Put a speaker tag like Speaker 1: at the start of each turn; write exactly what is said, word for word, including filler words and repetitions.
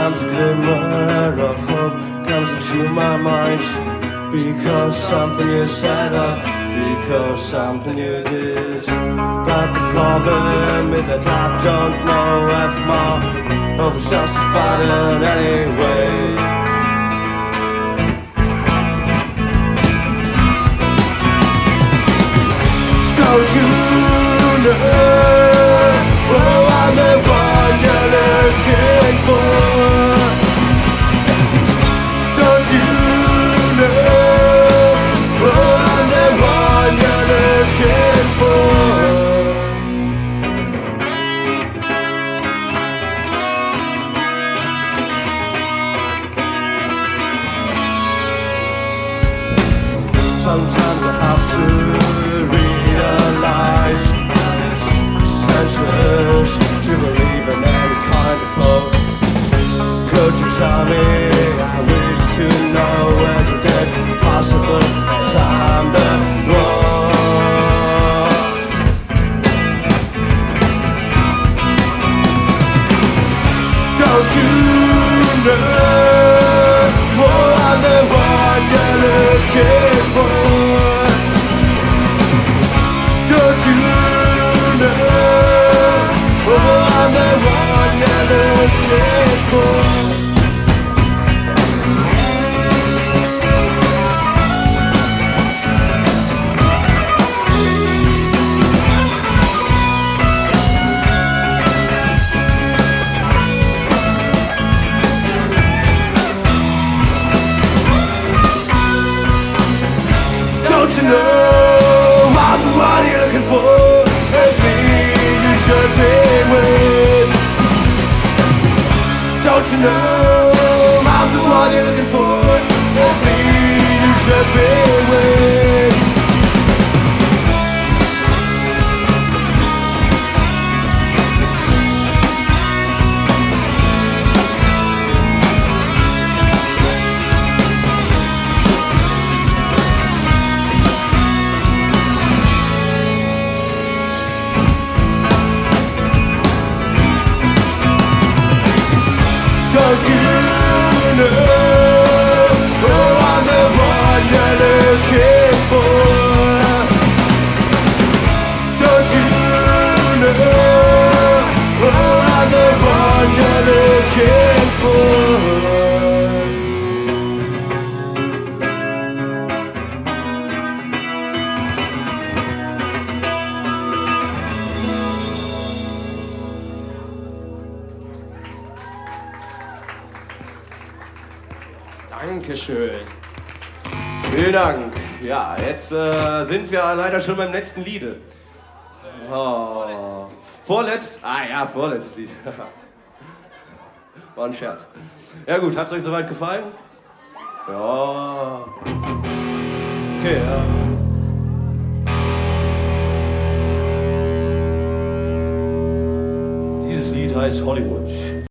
Speaker 1: Sometimes a glimmer of hope comes into my mind, because something you said or because something you did. But the problem is that I don't know if my hope is justified in any way. Don't you know, oh, I'm the one you're looking for. Don't you know, oh, I'm the one you're looking for. Sometimes I have to realize it's senseless to believe in any kind of hope. Could you tell me, I wish to know, isn't it possible time the war? Don't you know, oh, I'm the one you're looking for. Don't you know, oh, I'm the one you're looking for. Don't you know I'm the one you're looking for? It's me you should be with. Don't you know I'm the one you're looking for? It's me you should be with. Don't you know, oh, I'm the one you're looking for. Don't you know, oh, I'm the one you're looking for. Dankeschön. Vielen Dank. Ja, jetzt äh, sind wir leider schon beim letzten Liede. Oh. Vorletzt? Ah ja, vorletztes Lied. War ein Scherz. Ja gut, hat's euch soweit gefallen? Ja. Okay, ja. Dieses Lied heißt Hollywood.